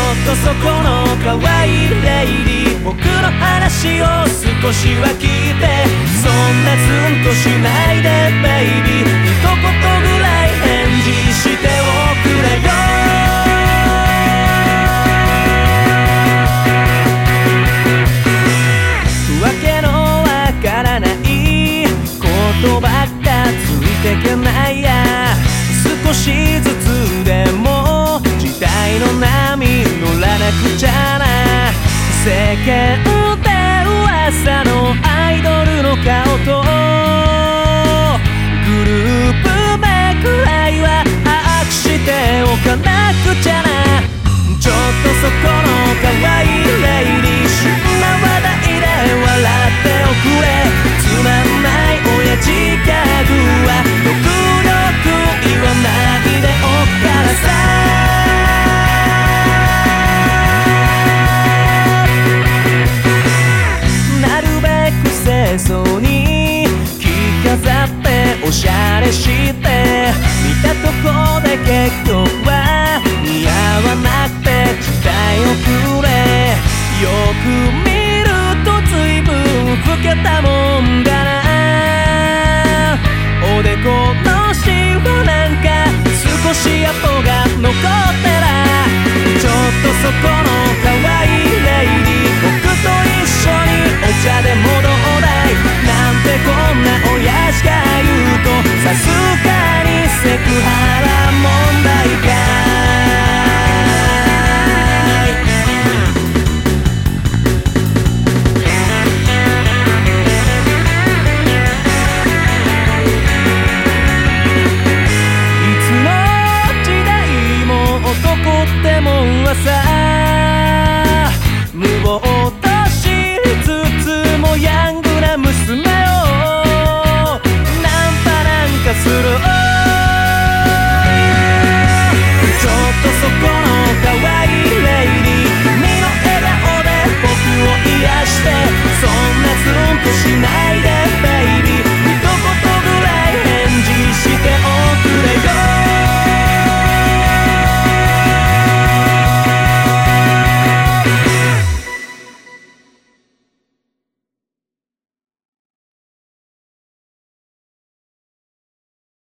とそこの可愛いレイリー、僕の話を少しは聞いて、そんなズンとしないでベイビー、一言ぐらい返事しておくれよ。わけのわからないことばっかついてけないや、少しずつでも時代の波乗らなくちゃな。世間で噂のアイドルの顔とグループ名くらいは把握しておかなくちゃな。ちょっとそこの可愛いレイリー、旬な話題で笑っておくれ。つまんない親父ギャグは極力言わないでおくからさ。なるべく清楚に着飾っておしゃれして見たとこで結局は似合わなくて伝えおくれ。よく見ると随分老けたもんだな。おでこのシワなんか少し跡が残ってら、ちょっとそこの可愛いレイリー、僕と一緒にお茶でもどうだいなんてこんな親父が言うと、さすがにセクハラ問題か。いつの時代も男ってもんはさ、